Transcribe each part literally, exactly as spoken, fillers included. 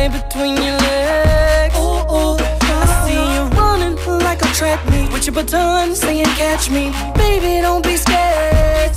me between your legs. Ooh, ooh, I see you running like a track meet with your baton saying catch me. Baby, don't be scared.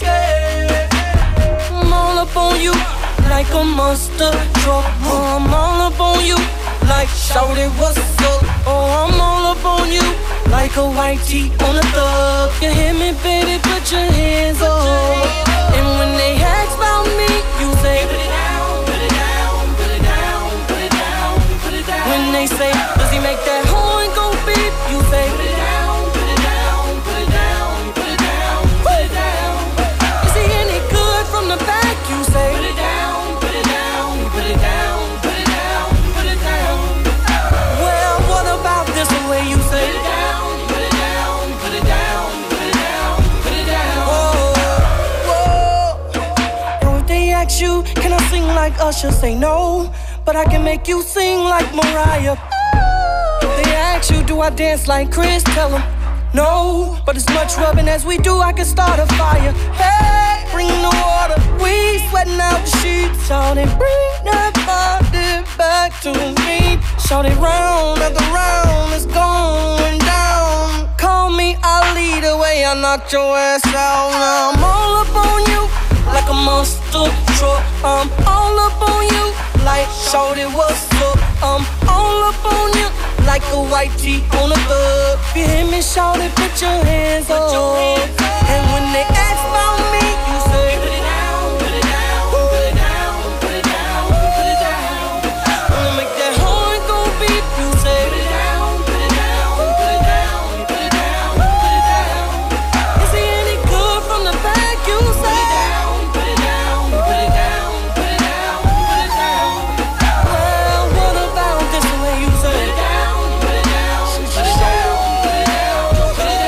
I'm all up on you like a monster truck. Oh, I'm all up on you like shawty, what's up? Oh, I'm all up on you like a white tee on a thug. You hear me, baby, put your hands up. And when they ask about me, you say put it down, put it down, put it down, put it down, put it down. When they say, does he make that horn go beep? You say put it down, put it down, put it down, put it down, put it down. Is he any good from the back? You say put it down, put it down, put it down, put it down, put it down. Well, what about this way you say put it down, put it down, put it down, put it down, put it down. Whoa, whoa. And if they ask you, can I sing like Usher? Say no, but I can make you sing like Mariah. If they ask you, do I dance like Chris? Tell them no, but as much rubbing as we do, I can start a fire. Hey, bring the water, we sweating out the sheets. Shout it, bring that body back to me. Shout it round after round, it's going down. Call me Ali, the way I knocked your ass out. Now I'm all up on you like a monster truck. I'm all up on you like shawty, what's up? I'm all up on you like a white tee on a thug. If you hear me shout it, put your hands up. And when they ask about me, you say put it down, put it down, put it down, put it down, put it down. When I make that horn go beep, you say put it down, put it down, put it down, put it down, put it down. Is he any good from the back? You say put it down, put it down, put it down, put it down, put it down. Well, what about this way you say put it down, put it down, put it down, put it down, put it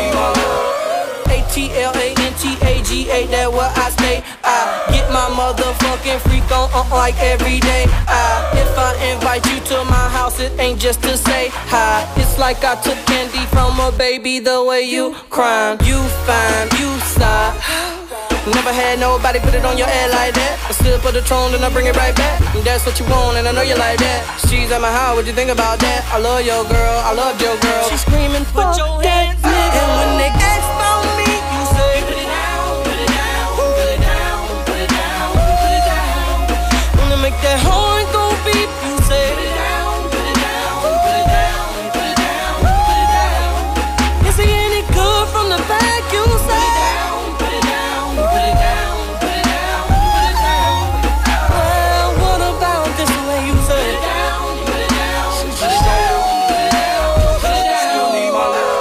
down. A T L A N T A G A, that where I stay. I get my motherfucking freak on uh, like every day. I, if I invite you to my house, it ain't just to say hi. It's like I took candy from a baby, the way you crying. You fine, you sigh. Never had nobody put it on your head like that. I still put the tone and I bring it right back. And that's what you want and I know you like that. She's at my house, what you think about that? I love your girl, I love your girl. She's screaming, put your hands up. And when they ask about me, you say put it down, put it down, put it down, put it down, put it down. When they make that horn go beep, you say put it down, put it down, put it down, put it down, put it down. Is he any good from the back? You say put it down, put it down, put it down, put it down. Well, what about this way you say put it down, put it down, put it down, put it down, put it down. Still need my love.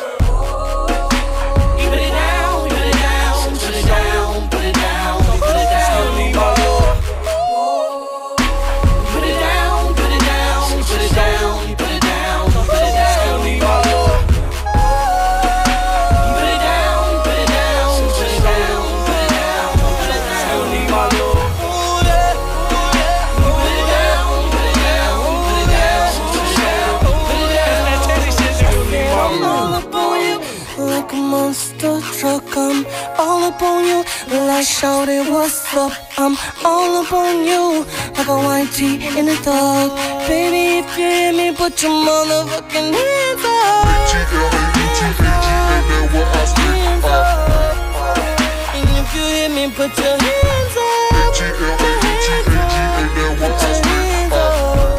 You put it down, put it down, put it down, put it down, put it down. Still need my love. Put it down, put it down, put it down, put it down, put it down. Still need my love. You put it down, put it down, put it down, put it down, put it down. Still need my love. You put it down, put it down, put it down, put it down, put it down. Still need my love. I'm all up on you like a monster truck. I'm all up on you like shawty, what's up? I'm all up on you like a white tee in the thug. Baby, if you hear me, put your motherfucking hands up. Hands up. And if you hear me, put your hands up. Put your hands up. Put your hands up.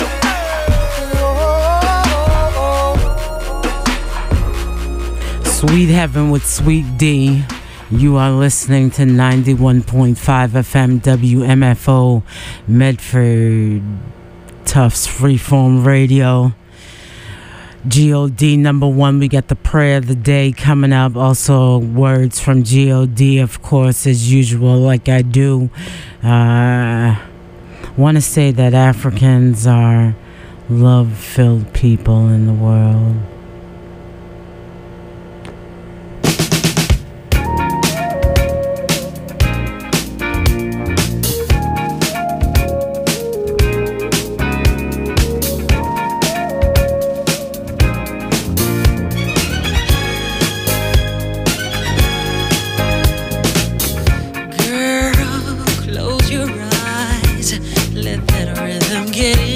Sweet Heaven with Sweet D. You are listening to ninety-one point five F M W M F O Medford Tufts Freeform Radio. G O D number one, we got the prayer of the day coming up. Also words from G O D, of course, as usual, like I do. Uh, want to say that Africans are love-filled people in the world. Girl, close your eyes, let that rhythm get in.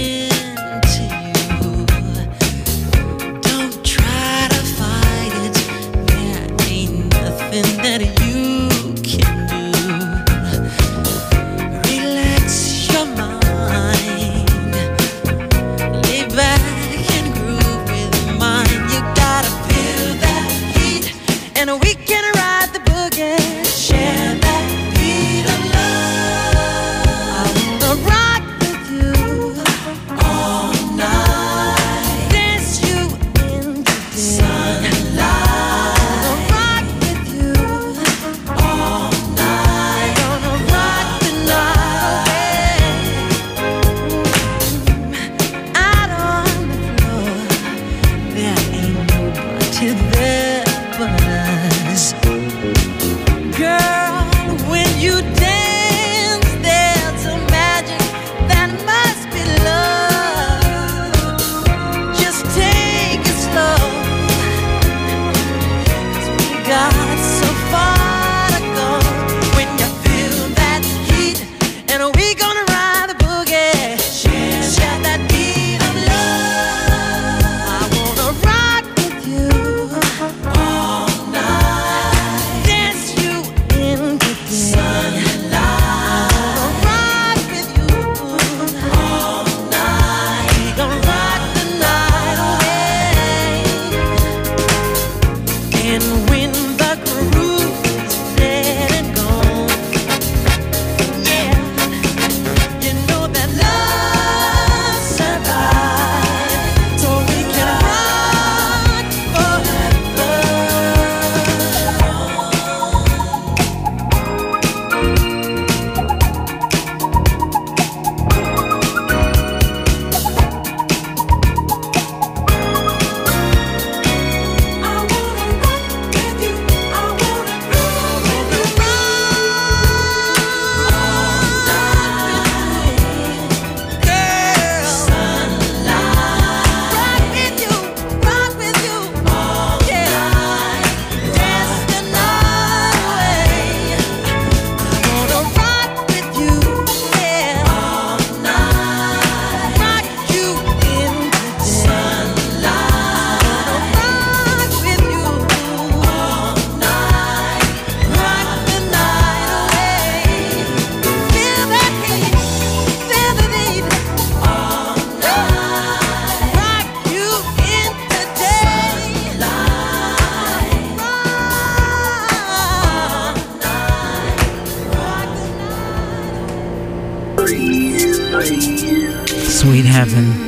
seven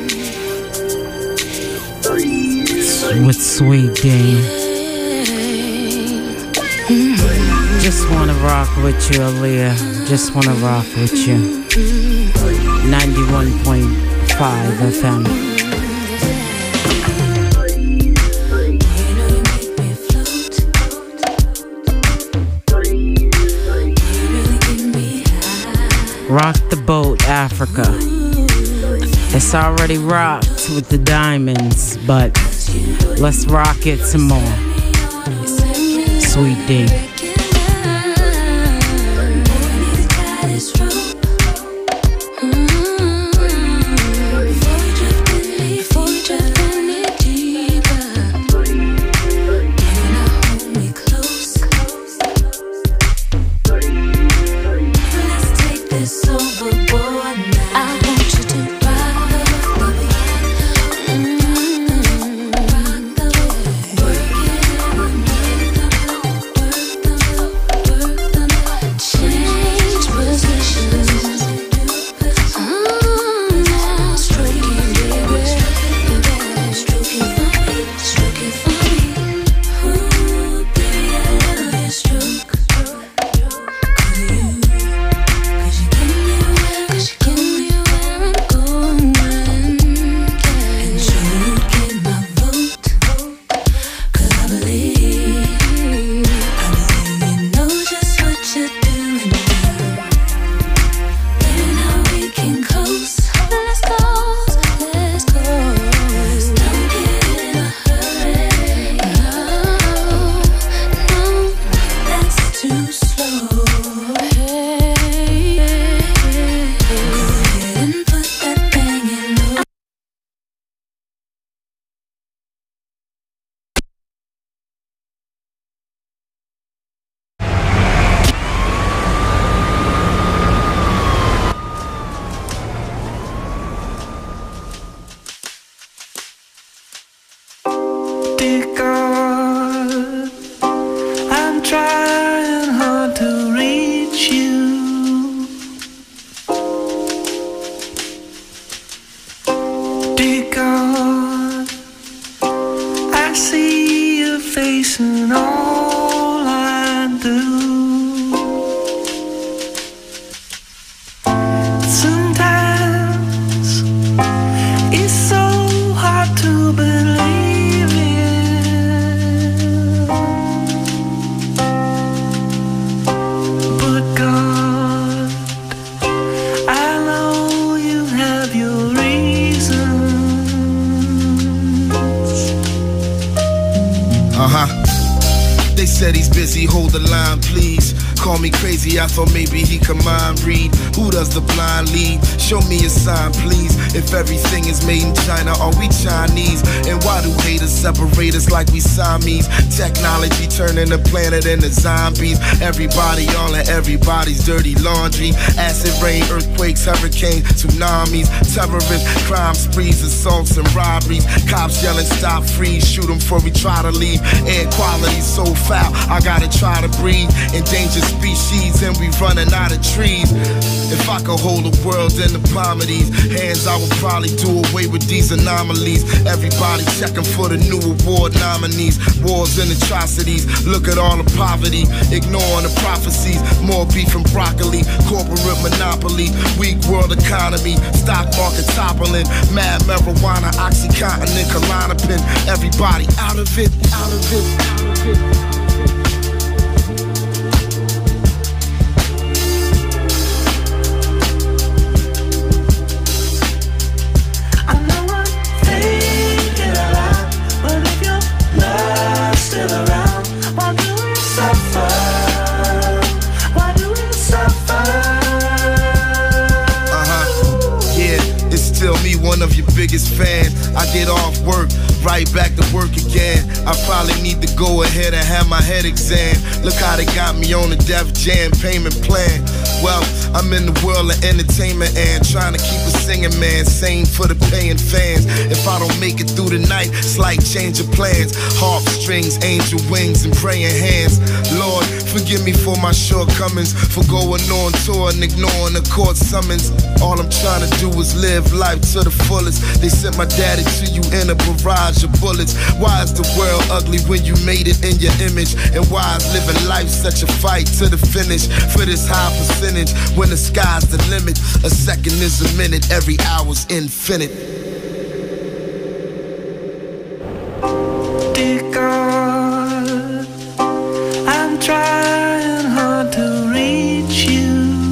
with Sweet D. Just wanna rock with you, Aaliyah. Just wanna rock with you. ninety-one point five F M. Rock the boat, Africa. It's already rocked with the diamonds, but let's rock it some more. Sweet D. I thought maybe he could mind read. Who does the blind lead? Show me a sign, please. If everything is made in China, are we Chinese? And why do haters separate us like we Siamese? Technology turning the planet into zombies. Everybody all in everybody's dirty laundry. Acid rain, earthquakes, hurricanes, tsunamis, terrorists, crime sprees, assaults and robberies. Cops yelling stop, freeze, shoot them before we try to leave. Air quality so foul, I gotta try to breathe. Endangered species and we running out of trees. If I could hold the world in the palm of these hands, I would probably do away with these anomalies. Everybody checking for the new award nominees. Wars and atrocities, look at all the poverty. Ignoring the prophecies, more beef and broccoli. Corporate monopoly, weak world economy. Stock market toppling, mad marijuana, Oxycontin and Klonopin. Everybody out of it, out of it, out of it. Still around, why do we suffer? Why do we suffer? Uh-huh, yeah, it's still me, one of your biggest fans. I get off work, right back to work again. I probably need to go ahead and have my head exam. Look how they got me on the Def Jam payment plan. Well, I'm in the world of entertainment and trying to keep a singing man sane for the paying fans. If I don't make it through the night, slight change of plans. Harp strings, angel wings, and praying hands. Lord, Forgive me for my shortcomings, for going on tour and ignoring the court summons. All I'm trying to do is live life to the fullest. They sent my daddy to you in a barrage of bullets. Why is the world ugly when you made it in your image? And why is living life such a fight to the finish? For this high percentage, when the sky's the limit, a second is a minute, every hour's infinite. Dear God, I'm trying hard to reach you.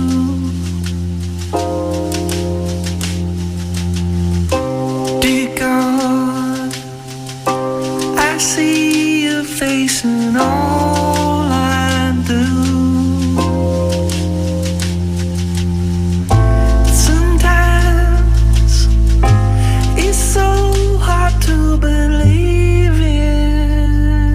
Dear God, I see your face in all I do. Sometimes it's so hard to believe in.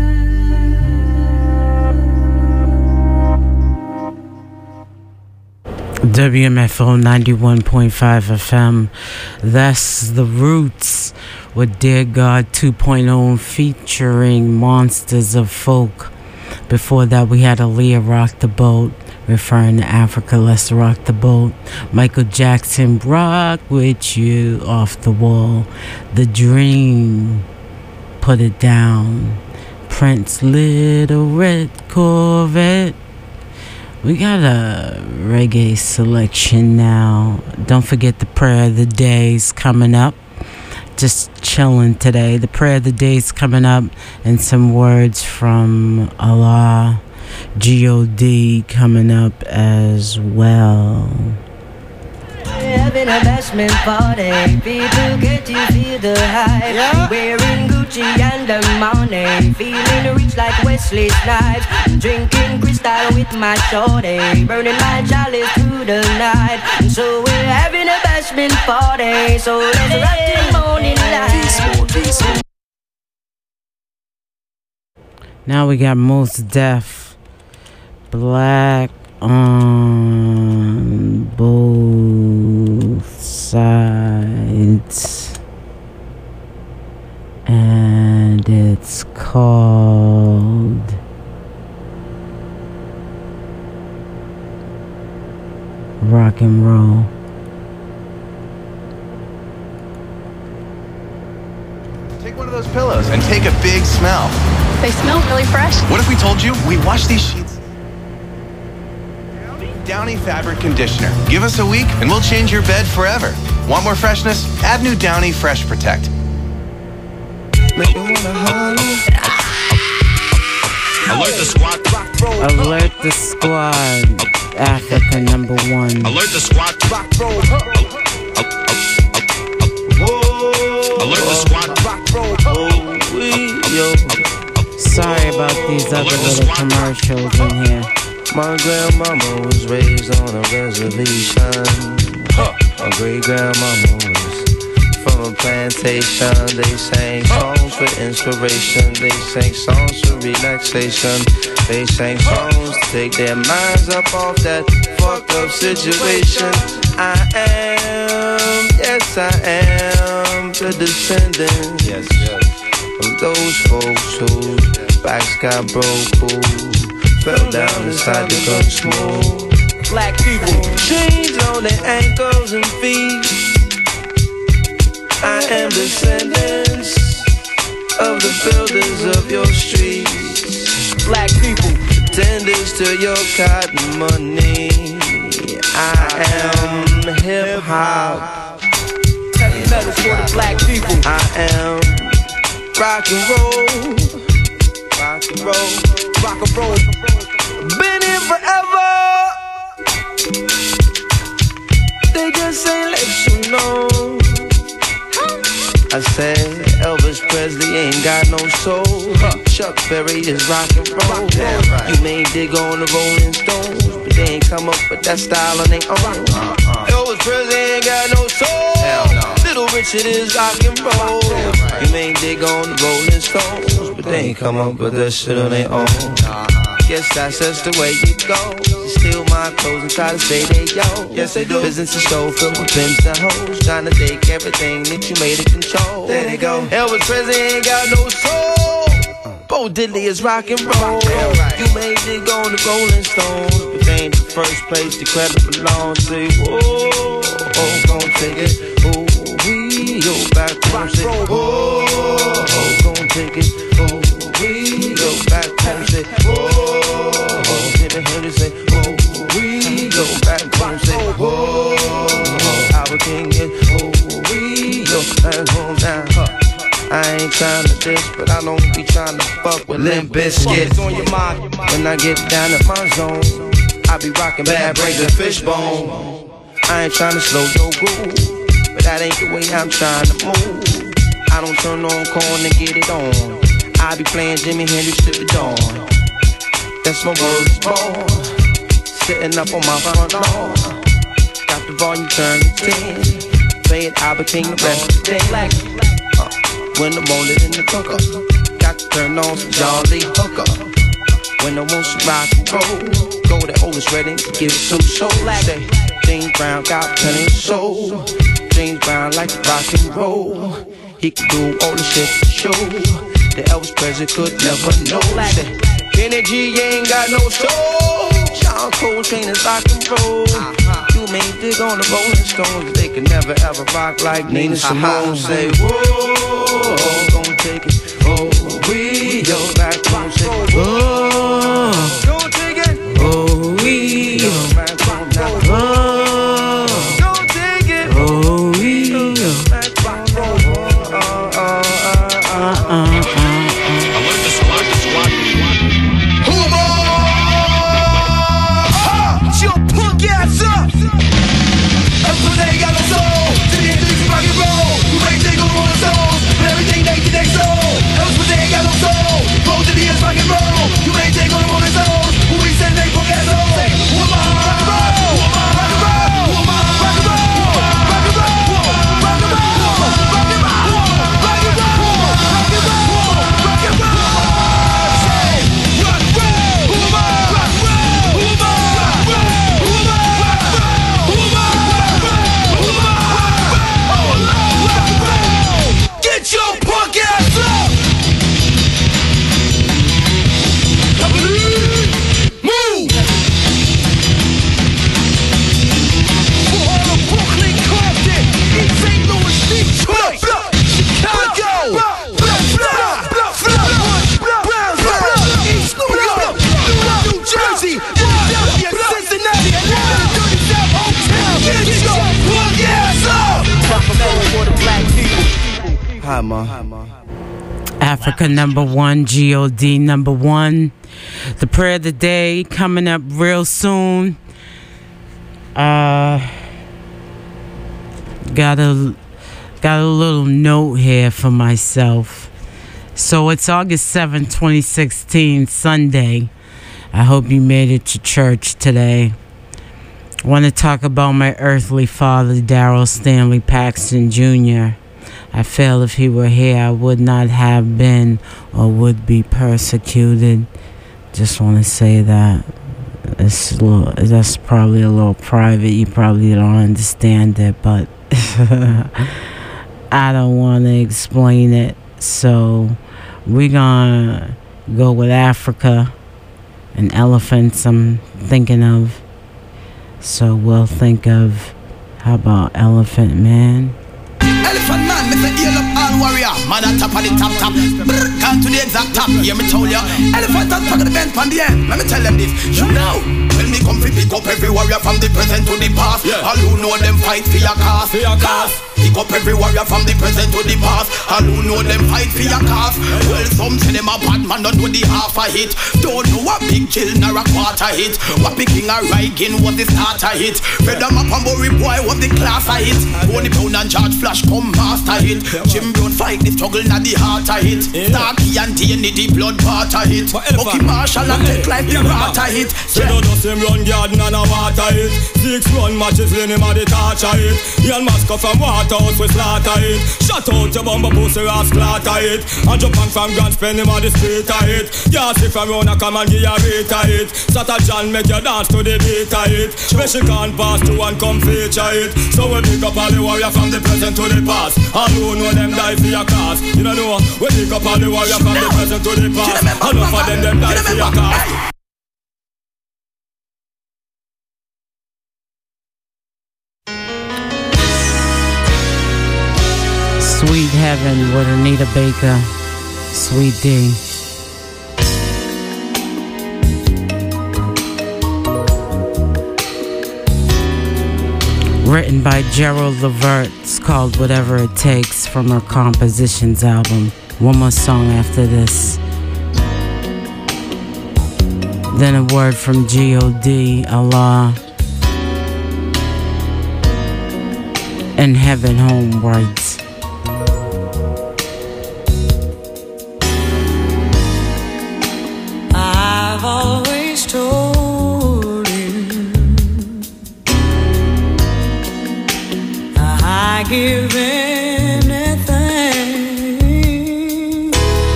W M F O ninety-one point five F M. That's The Roots with Dear God two point oh featuring Monsters of Folk. Before that, we had Aaliyah Rock the Boat, referring to Africa, Let's Rock the Boat. Michael Jackson, Rock With You, Off the Wall. The Dream, Put It Down. Prince, Little Red Corvette. We got a reggae selection now. Don't forget the prayer of the day's coming up. Just chilling today. The prayer of the day's coming up, and some words from Allah. G O D coming up as well. Having a bashment party, people get you feel the hype. Yeah. Wearing Gucci and the money, feeling rich like Wesley Snipes. Drinking crystal with my shorty, burning my chalice through the night. And so we're having a bashment party, so let's rock till morning light. Now we got Mos Def, Black on both sides, and it's called Rock and Roll. Take one of those pillows and take a big smell. They smell really fresh. What if we told you we wash these sheets? Downy Fabric Conditioner. Give us a week and we'll change your bed forever. Want more freshness? Add new Downy Fresh Protect. Alert the squad. Alert the squad. Africa number one. Alert the squad. Alert the squad. Sorry about these other little commercials in here. My grandmama was raised on a reservation. Huh. My great grandmama was from a plantation. They sang songs for inspiration. They sang songs for relaxation. They sang songs to take their minds up off that fucked up situation. I am, yes I am, the descendant, yes, yes, of those folks whose backs got broke, who fell down inside the gun smoke. Black people, chains on their ankles and feet. I am descendants of the builders of your streets. Black people, tenders to your cotton money. I am hip hop. heavy metal for the black people. I am rock and roll. Rock and roll. Rock and roll. Been here forever. They just ain't let you know. I said Elvis Presley ain't got no soul. Chuck Berry is rock and roll. You may dig on the Rolling Stones, but they ain't come up with that style on their own. Elvis Presley ain't got no soul. Little Richard is rock and roll. You may dig on the Rolling Stones, but they ain't come up with that shit on their own. Guess that's just the way you go. Steal my clothes and try to say they yo. Yes they do. Business is so filled with pimps and hoes, trying to take everything that you made it control. There they go. Elvis Presley ain't got no soul. Bo Diddley is rock and roll. You made it go to Rolling Stones, but they ain't the first place the credit belongs to. Oh, oh, gon' take it. Oh, we go back home, say, oh, oh, gon' take it. Oh, we go back home, say, oh, oh, did I hear you say, oh, we go back home, say, oh, oh, our king is, oh, we go back home now. I ain't tryna dish, but I don't be tryna fuck with Limp Bizkit. On your mind. When I get down in my zone, I be rockin' Bad Brains and Fishbone. I ain't tryna slow your groove, but that ain't the way I'm tryna move. I don't turn on corn and get it on. I be playing Jimi Hendrix to the dawn. That's my words born. Sitting up on my front lawn, got the volume turned to ten. Playing Albert King the rest of the day. When I'm on it in the cooker, got to turn on some John Lee Hooker. When I want some rock and roll, go to Otis Redding, give it some soul. Say, James Brown got plenty of soul. James Brown like to rock and roll. He could do all the shit for show. The Elvis Presley could never know. Say, Kenny G ain't got no soul. John Coltrane is rock and roll. You may dig on the Rolling Stones, they can never ever rock like Nina Simone. Say, whoa. Oh, gon' take it. Oh, we go back home. Say, oh, gon' take it. Oh, we go back home now. Oh, gon' take it. Oh, we go back home now. Oh, oh, oh, oh, oh, oh. I like the squad, the squad, the squad. Homo! Ha! Your punk ass up! That's what they got us all. To the end of this rock and roll. You ain't take on the souls. Everything they can, they soul. Else but they ain't got no soul. Go to the end, rock and roll. You ain't take on the rolling souls. Who we send they fuck ass on. Say, who am I? Rock and roll. Rock and roll. Who am I? Rock and roll. Rock and roll. Rock and roll. Rock and roll. Rock and roll. Rock and roll. Rock and roll. Say, rock and roll. Who am I? Rock and roll. Who am I? Rock and roll. Who am I? Rock and roll. Who am I? Who am I? Rock and roll. Get your punk ass up! Move! For all of Brooklyn, Compton, East Saint Louis, Detroit, Chicago, Brownsville, East New York, New Jersey, Philadelphia, Cincinnati, Atlanta, Dirty South, Hometown. Get your punk ass up! For the black people. Hi, Ma. Africa number one, G O D number one. The prayer of the day coming up real soon. Uh, got a got a little note here for myself. So it's August seventh, twenty sixteen, Sunday. I hope you made it to church today. I want to talk about my earthly father, Daryl Stanley Paxton Junior I feel if he were here, I would not have been or would be persecuted. Just want to say that. It's a little, that's probably a little private. You probably don't understand it, but I don't want to explain it. So we're going to go with Africa and elephants I'm thinking of. So we'll think of, how about Elephant Man? Elephant Man, me say heal up all warrior. Man on top of the top top. Brr, come to the exact top. Hear me tell ya. Elephant on top of the bend on the end. Let me tell them this. You know, when me come fi pick up every warrior from the present to the past. Yeah. All who know them fight for your cause. For your cause. Pick up every warrior from the present to the past. All who know them fight for your cause. Well, some say them a bad man, don't do the half a hit. Don't know what big chill nor a quarter hit. What picking a Riking was the starter hit. Red them up and Bory boy was the class a hit. Tony Brown and George Flash come master hit. Jim Brown fight the struggle na the heart a hit. Starkey and T N the blood part a hit. Bucky Marshall and take life the rat a hit. Say don't just him run garden and a water hit. Six run matches when him a the torch a hit. Ian Masco from Waterhouse we slaughter it. Shut out your bumper pussy ass clatter it. And Japan from Grand Spain him a the street a hit. Yassi from Rona come and give a rate a hit. Sata John make you dance to the beat a hit. Special can't pass to and come feature it. So we pick up all the warrior from the present to the past. And who know them die for your cause. You don't know, we pick up all the warrior from the present to the past. And enough of them them die for your cause. Anita Baker, Sweet D. Written by Gerald Levert, it's called Whatever It Takes from her Compositions album. One more song after this. Then a word from G O D, Allah, and Heaven Homewards. I've always told you I give anything.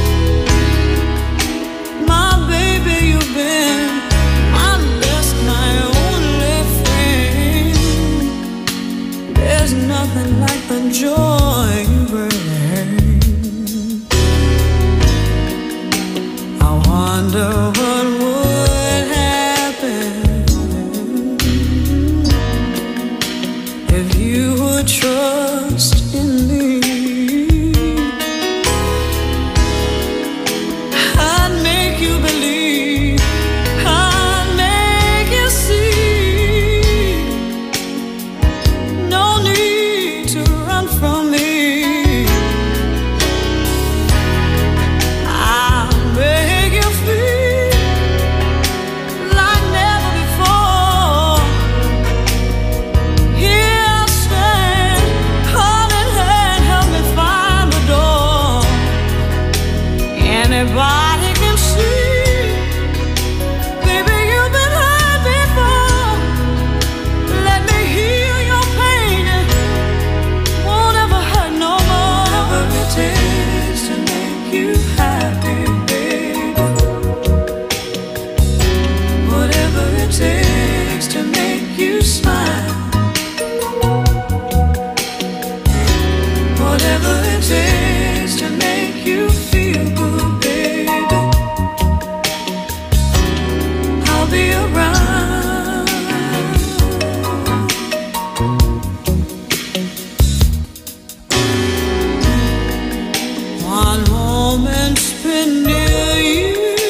My baby, you've been my best, my only friend. There's nothing like the joy you bring. I wonder what would happen if you would trust in me. I'd make you believe, I'd make you see. No need to run from me. I'll make you feel like never before. Here I stand, hand in hand, help me find the door. Anybody can see, baby, you've been hurt before. Let me heal your pain, it won't ever hurt no more. Whatever it takes to make you happy, baby. Whatever it takes to make you smile. Whatever it takes to make you feel good, baby. I'll be around. One moment spent near you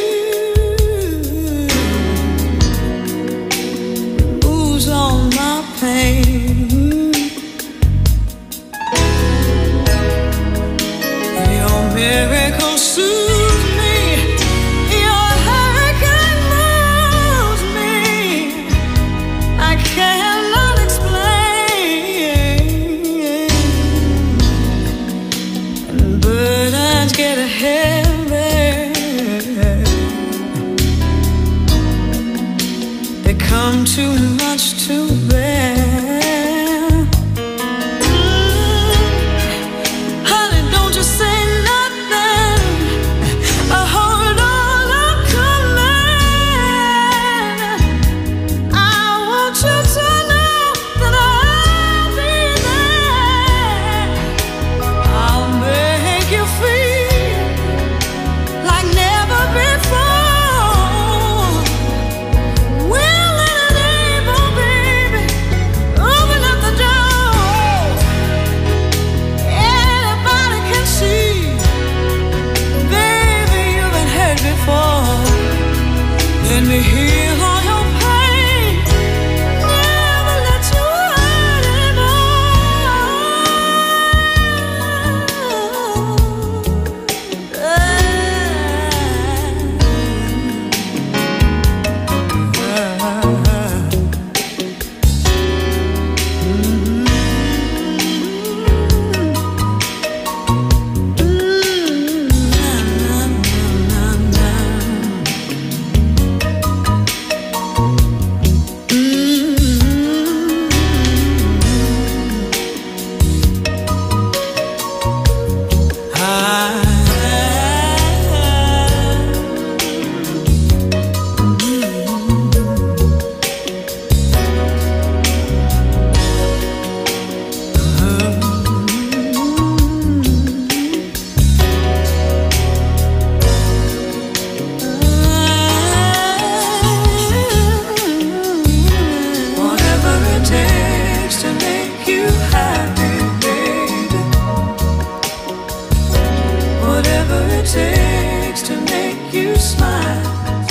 moves all my pain. Your miracle soothes me. Your hurricane moves me. I cannot explain. And burdens get heavy. They come too much to bear. Honey, don't just say nothing. I hold all I'm coming. I want you to know that I'll be there. I'll make you feel like never before. Willing and able, baby. Open up the door. Anybody can see, baby, you've been hurt before. Let me heal all your pain. Never let you hurt anymore. it takes to make you smile.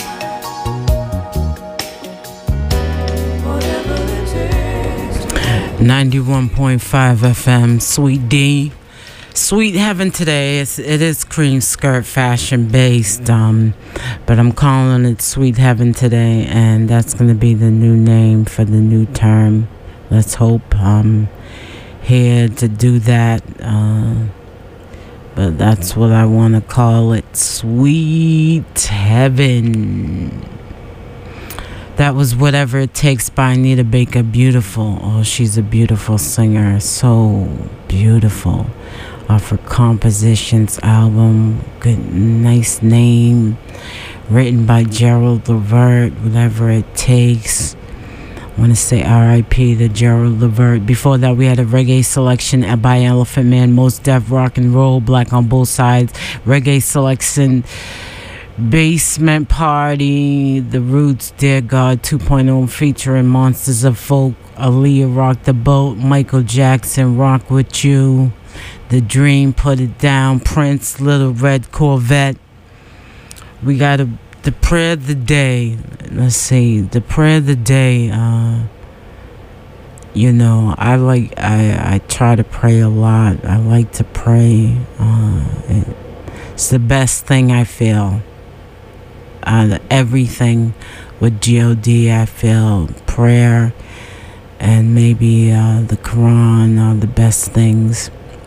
Whatever it takes. ninety-one point five F M, Sweet D. Sweet Heaven today. It's, it is cream skirt fashion based, um, but I'm calling it Sweet Heaven today, and that's going to be the new name for the new term. Let's hope I'm here to do that, uh, but that's what I want to call it, Sweet Heaven. That was Whatever It Takes by Anita Baker. Beautiful. Oh, she's a beautiful singer. So beautiful. Off her Compositions album. Good, nice name. Written by Gerald Levert. Whatever It Takes. I want to say R I P to Gerald Levert. Before that, we had a reggae selection by Elephant Man. Most Def, Rock and Roll, Black on Both Sides. Reggae selection. Basement Party, The Roots, Dear God two point oh, featuring Monsters of Folk, Aaliyah, Rock the Boat, Michael Jackson, Rock With You, The Dream, Put It Down, Prince, Little Red Corvette. We got a, the prayer of the day. Let's see, the prayer of the day. Uh, you know, I like, I, I try to pray a lot. I like to pray. Uh, it, it's the best thing I feel. Uh, everything with G O D, I feel prayer and maybe uh, the Quran are the best things.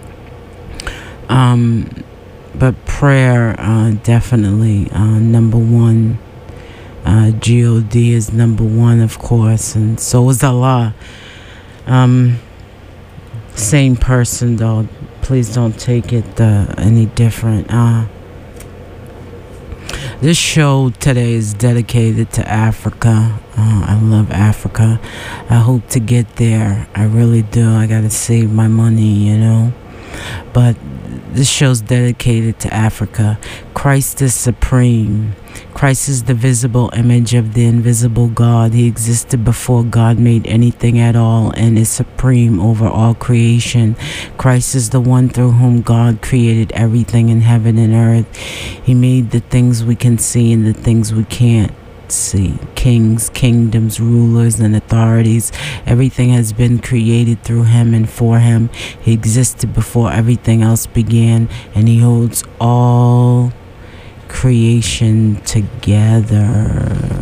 Um, but prayer, uh, definitely uh, number one. Uh, G O D is number one, of course, and so is Allah. Um, same person, though. Please don't take it uh, any different. Uh, This show today is dedicated to Africa. Uh, I love Africa. I hope to get there. I really do. I gotta save my money, you know. But this show's dedicated to Africa. Christ is supreme. Christ is the visible image of the invisible God. He existed before God made anything at all and is supreme over all creation. Christ is the one through whom God created everything in heaven and earth. He made the things we can see and the things we can't see. Kings, kingdoms, rulers, and authorities. Everything has been created through him and for him. He existed before everything else began, and he holds all creation together.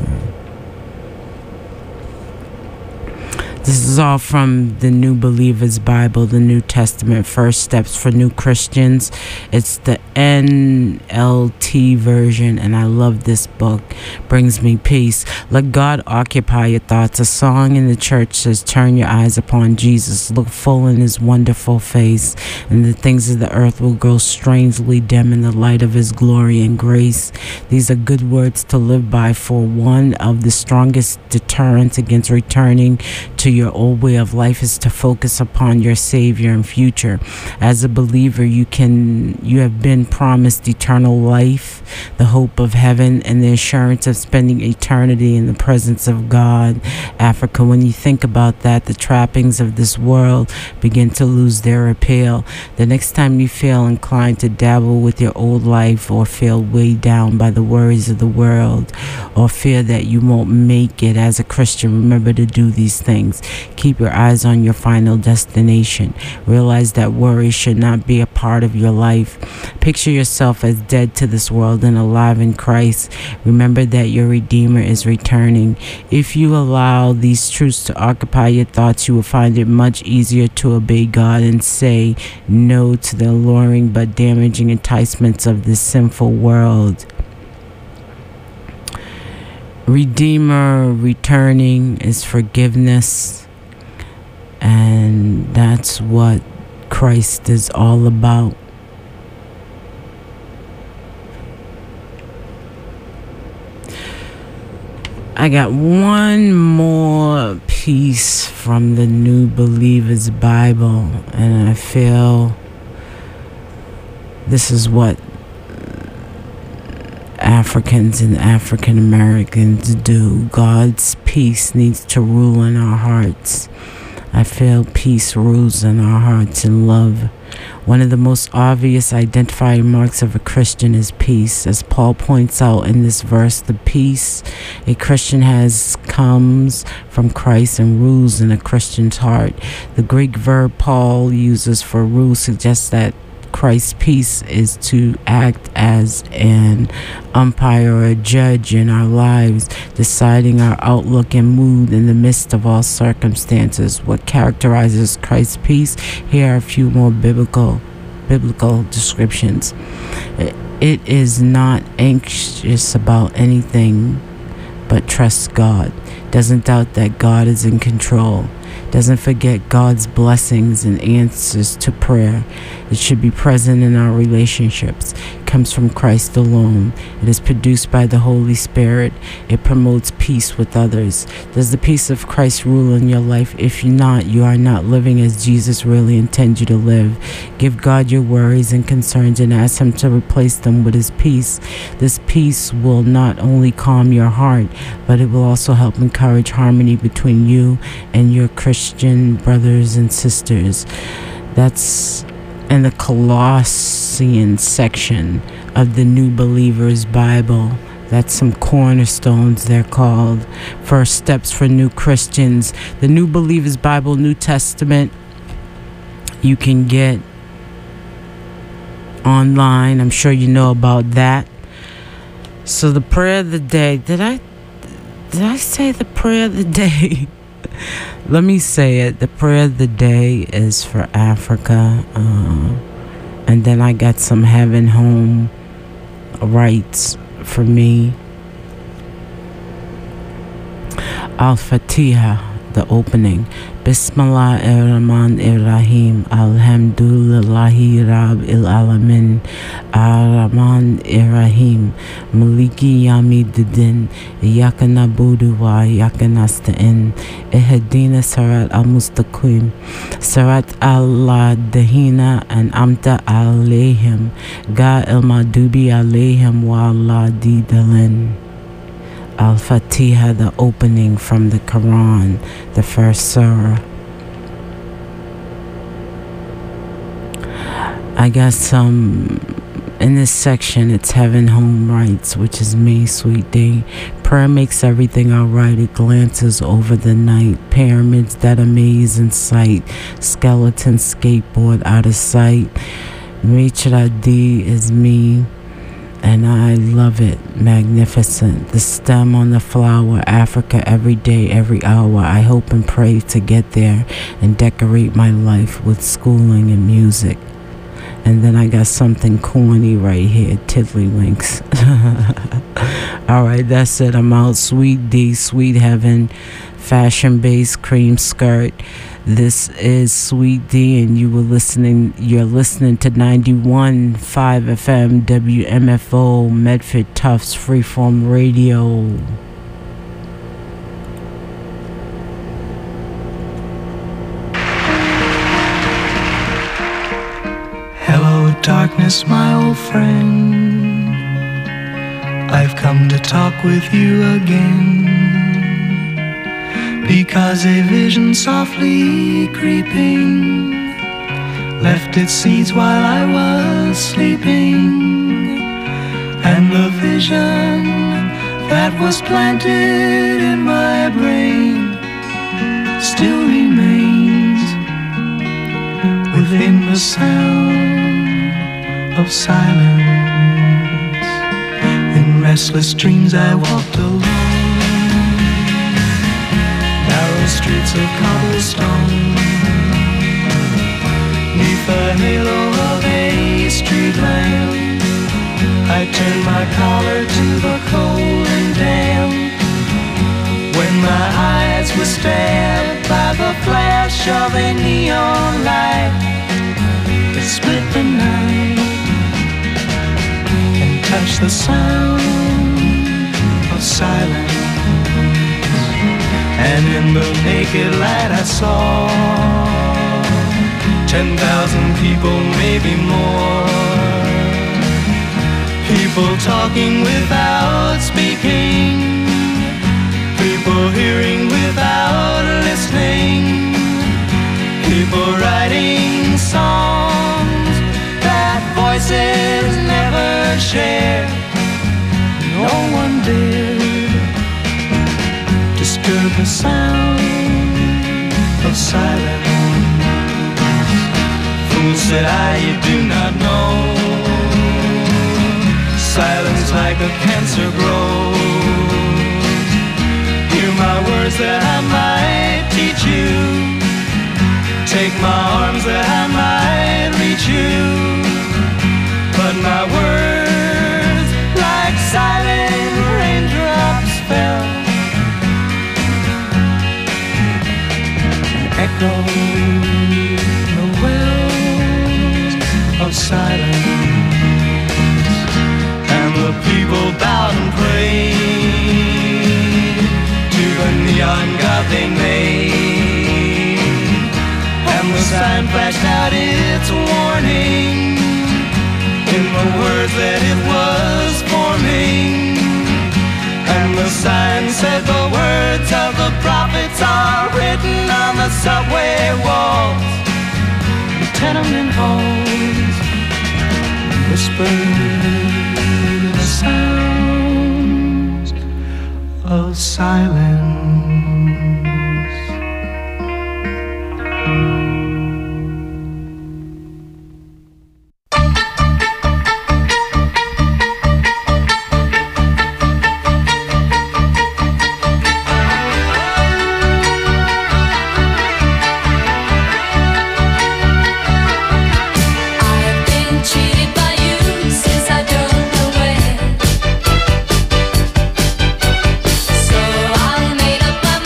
This is all from the New Believer's Bible, the New Testament, First Steps for New Christians. It's the N L T version, and I love this book. Brings me peace. Let God occupy your thoughts. A song in the church says, turn your eyes upon Jesus. Look full in his wonderful face, and the things of the earth will grow strangely dim in the light of his glory and grace. These are good words to live by, for one of the strongest deterrents against returning to your old way of life is to focus upon your Savior and future. As a believer, you can you have been promised eternal life, the hope of heaven, and the assurance of spending eternity in the presence of God. Africa, when you think about that, the trappings of this world begin to lose their appeal. The next time you feel inclined to dabble with your old life, or feel weighed down by the worries of the world, or fear that you won't make it as a Christian, remember to do these things. Keep your eyes on your final destination. Realize that worry should not be a part of your life. Picture yourself as dead to this world and alive in Christ. Remember that your Redeemer is returning. If you allow these truths to occupy your thoughts, you will find it much easier to obey God and say no to the alluring but damaging enticements of this sinful world. Redeemer returning is forgiveness, and that's what Christ is all about. I got one more piece from the New Believer's Bible, and I feel this is what Africans and African Americans do. God's peace needs to rule in our hearts. I feel peace rules in our hearts, and love One of the most obvious identifying marks of a Christian is peace. As Paul points out in this verse, the peace a Christian has comes from Christ and rules in a Christian's heart. The Greek verb Paul uses for rule suggests that Christ's peace is to act as an umpire or a judge in our lives, deciding our outlook and mood in the midst of all circumstances. What characterizes Christ's peace? Here are a few more biblical biblical descriptions. It is not anxious about anything, but trusts God. Doesn't doubt that God is in control. Doesn't forget God's blessings and answers to prayer. It should be present in our relationships. It comes from Christ alone. It is produced by the Holy Spirit. It promotes peace with others. Does the peace of Christ rule in your life? If you're not, you are not living as Jesus really intends you to live. Give God your worries and concerns and ask Him to replace them with His peace. This peace will not only calm your heart, but it will also help encourage harmony between you and your Christian brothers and sisters. That's in the Colossians section of the New Believers Bible. That's some cornerstones, they're called. First steps for new Christians. The New Believers Bible, New Testament, you can get online. I'm sure you know about that. So the prayer of the day, did I did I say the prayer of the day? Let me say it. The prayer of the day is for Africa. Uh, and then I got some heaven home rights for me. Al-Fatiha, the opening. Bismillahirrahmanirrahim. Alhamdulillahi Rabbil Alamin. Ar-Rahman-ir-Rahim. Maliki Yawmiddin. Iyyaka na'budu wa iyyaka nasta'in. Ihdina sirat al-mustaqim. Sirat al-ladhina an'amta alayhim. Ghayril maghdubi alayhim waladdallin. Al-Fatiha, the opening from the Quran, the first surah. I got some in this section. It's heaven home rights, which is me, Sweet D. Prayer makes everything alright. It glances over the night. Pyramids that amaze in sight. Skeleton skateboard out of sight. Mitra D is me, and I love it. Magnificent. The stem on the flower. Africa every day, every hour. I hope and pray to get there and decorate my life with schooling and music. And then I got something corny right here. Tiddlywinks. Alright, that's it. I'm out. Sweet D, Sweet Heaven. Fashion-based cream skirt. This is Sweet D, and you were listening. You're listening to ninety-one point five F M W M F O Medford Tufts Freeform Radio. Hello, darkness, my old friend. I've come to talk with you again. Because a vision softly creeping left its seeds while I was sleeping, and the vision that was planted in my brain still remains within the sound of silence. In restless dreams I walked alone, streets of cobblestone, neath the halo of a street lamp. I turned my collar to the cold and damp, when my eyes were stabbed by the flash of a neon light that split the night and touched the sound of silence. And in the naked light I saw ten thousand people, maybe more. People talking without speaking, people hearing without listening, people writing songs voices never shared. No one did disturb the sound of silence. Fool said I, you do not know. Silence like a cancer grows. Hear my words that I might teach you. Take my arms that I might reach you. But my words like silent raindrops fell and echoed the wells of silence. And the people bowed and prayed to the neon god they made. And the sign flashed out its warning in the words that it was forming. And the sign said the words of the prophets are written on the subway walls, the tenement halls, whispered the sounds of silence. So I made up my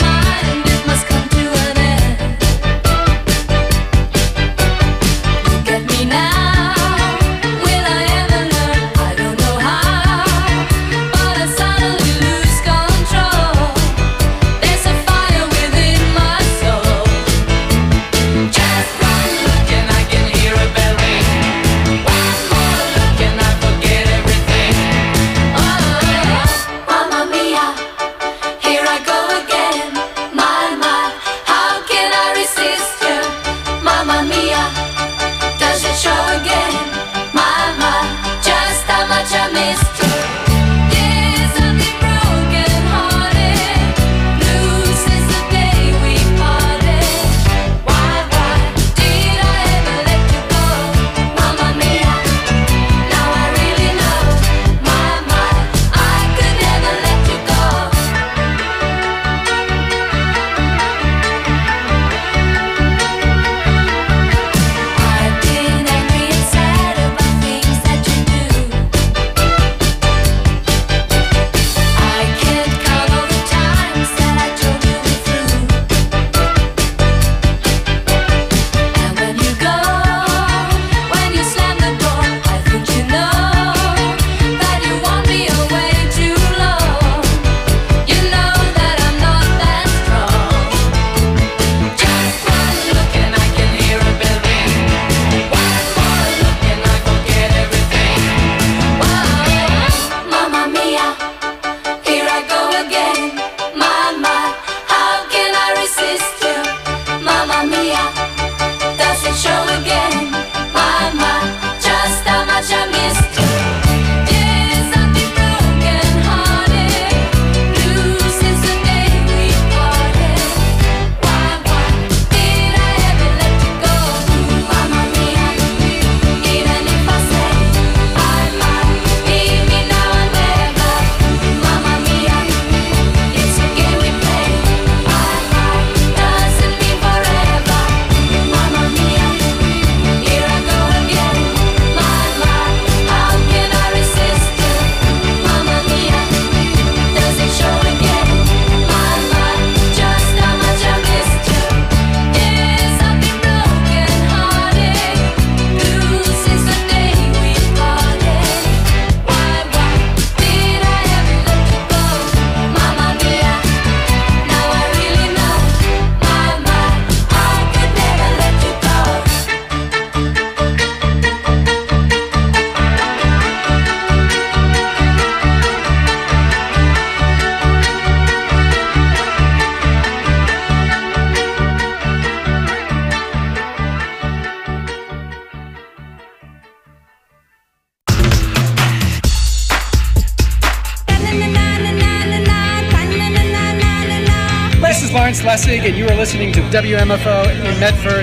Alex Lessig, and you are listening to W M F O in Medford.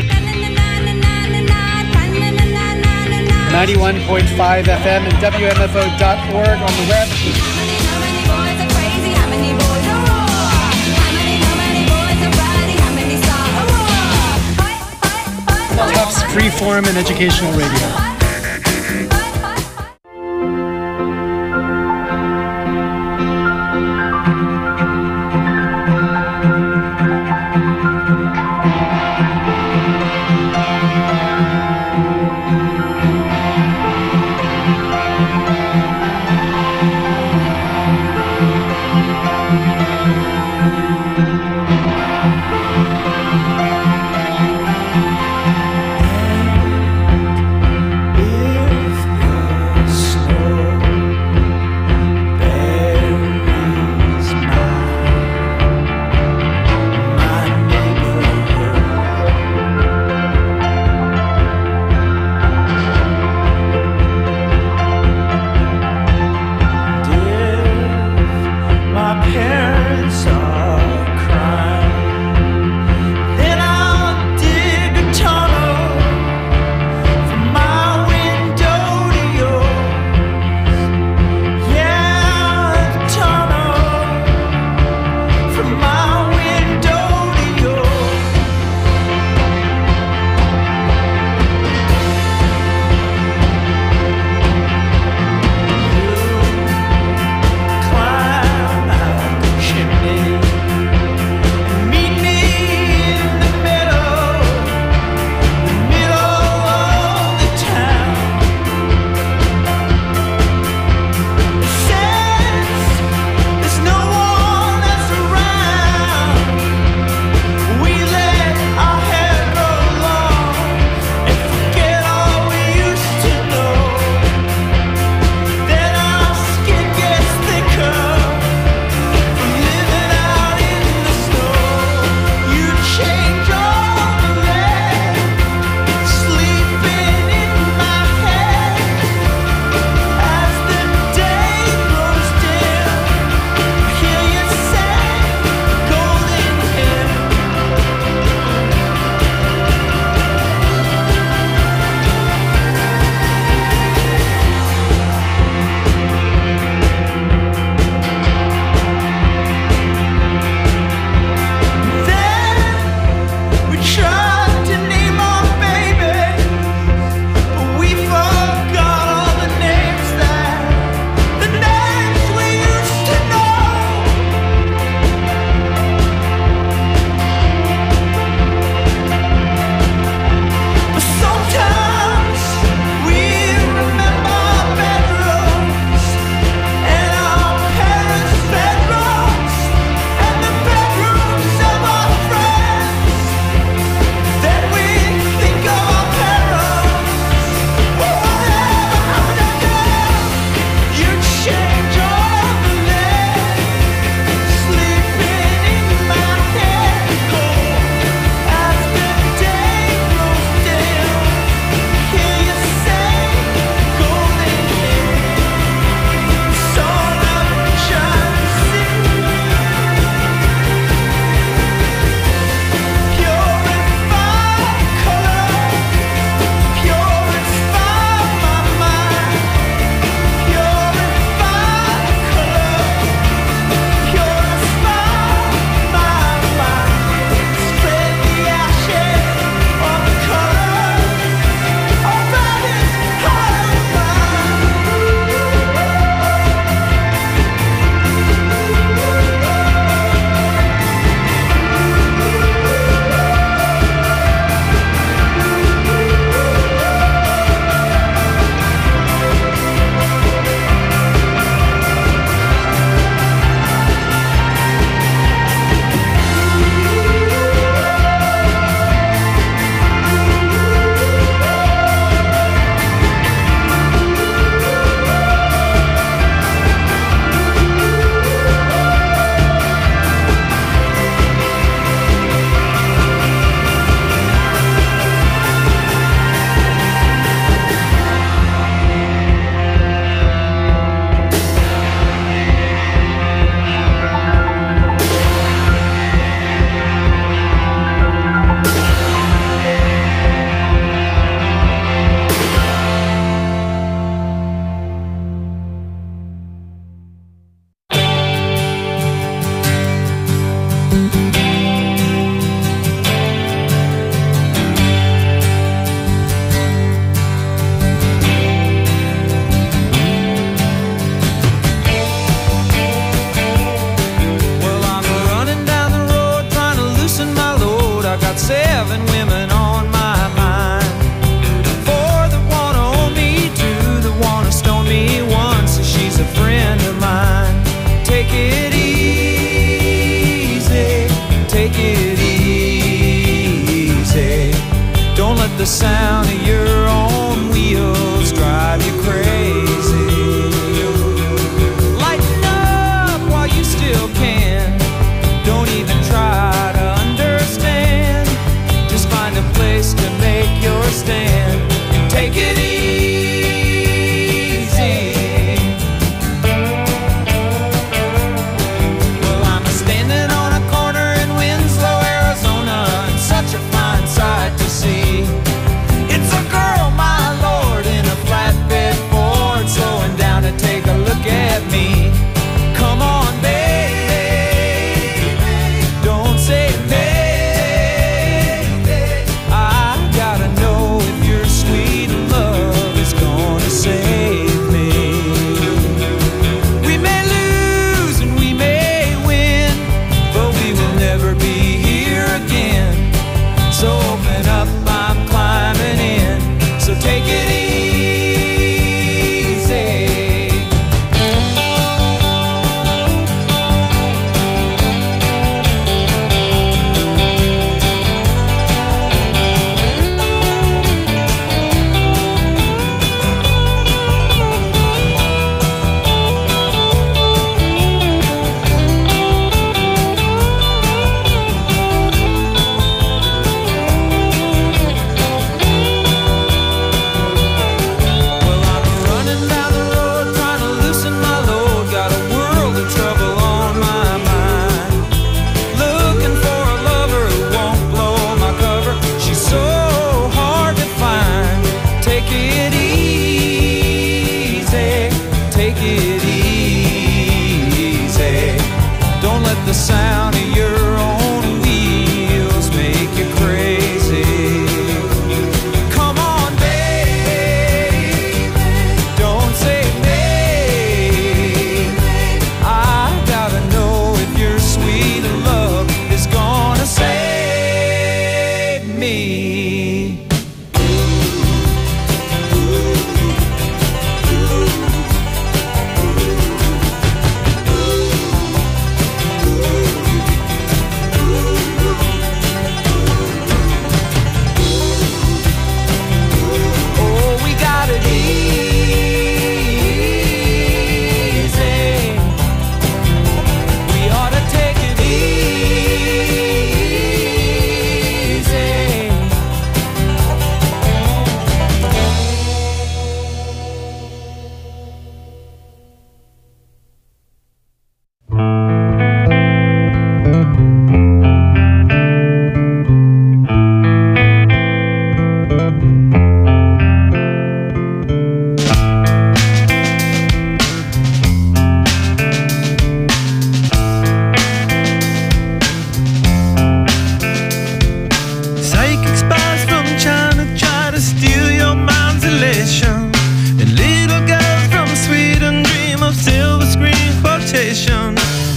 ninety-one point five F M and W M F O dot org on the web. Tufts Freeform and Educational Radio.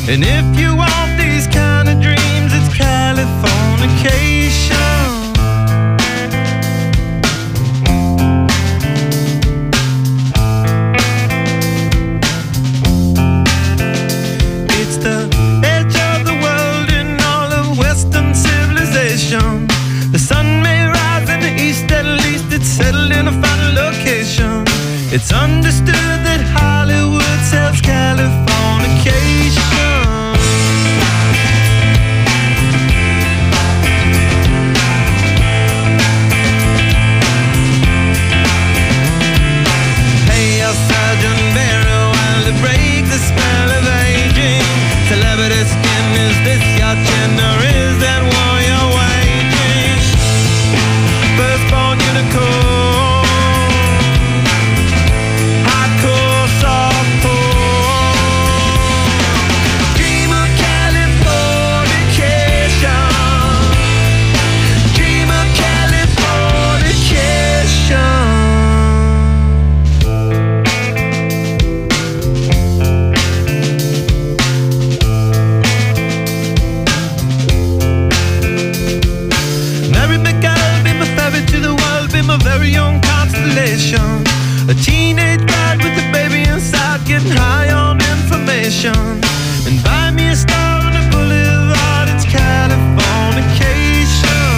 And if you want these kind of dreams, it's Californication. It's the edge of the world in all of Western civilization. The sun may rise in the east, at least it's settled in a final location. It's understood that Hollywood sells Californication. Pay your Sergeant Barrow while to break the spell of aging. Celebrity skin, is this your chin or is that war you're waging? Firstborn unicorn. A teenage bride with a baby inside, getting high on information. And buy me a star on the boulevard, it's Californication.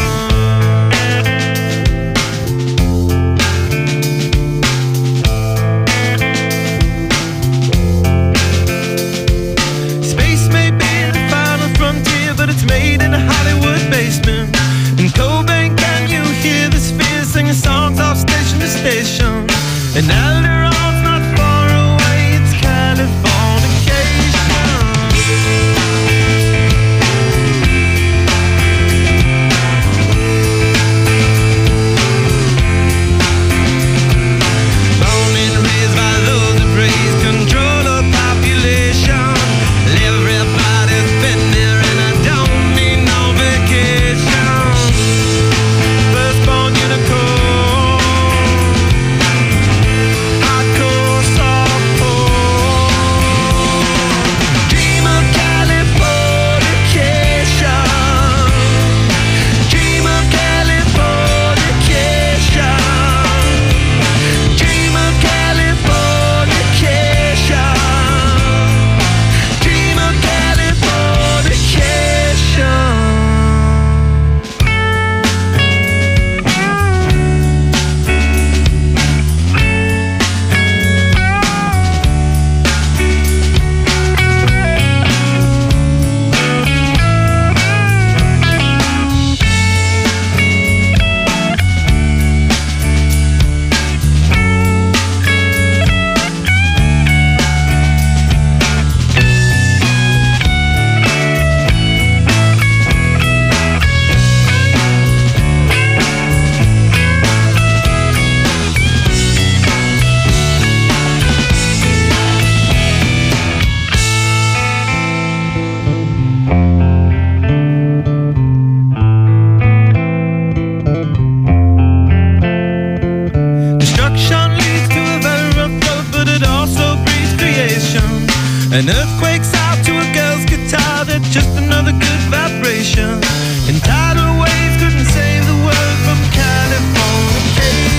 Space may be the final frontier, but it's made in a Hollywood basement. In Cobain, can you hear the spheres singing songs off station to station? And Alderon's not far away, it's Californication. Born and raised by those that praise control of population. Everybody's been there and I don't need no vacation. Firstborn unicorn. An earthquake's out to a girl's guitar, that's just another good vibration. And tidal waves couldn't save the world from Californication.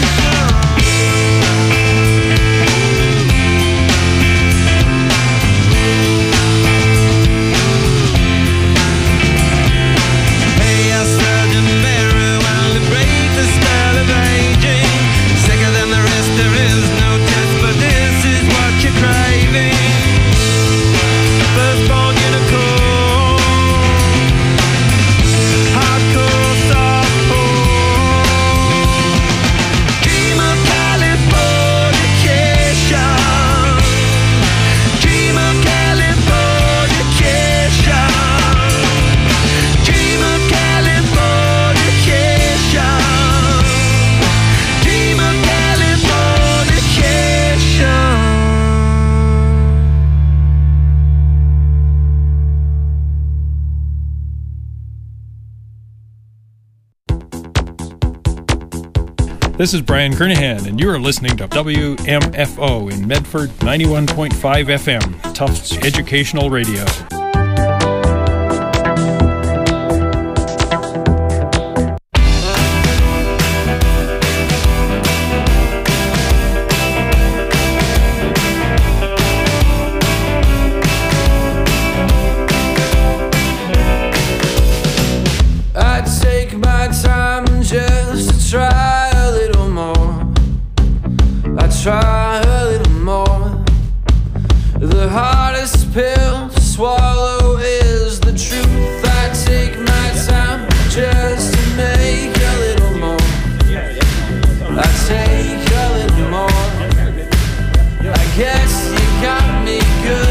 Hey, I Sergeant Barrow, while to break the spell of aging. Sicker than the rest, there is no test, but this is what you're craving. Firstborn unicorn, hardcore softcore, dream of Californication, dream of Californication, dream of Californication, dream of Californication. This is Brian Kernahan, and you are listening to W M F O in Medford, ninety-one point five F M, Tufts Educational Radio. pill to swallow.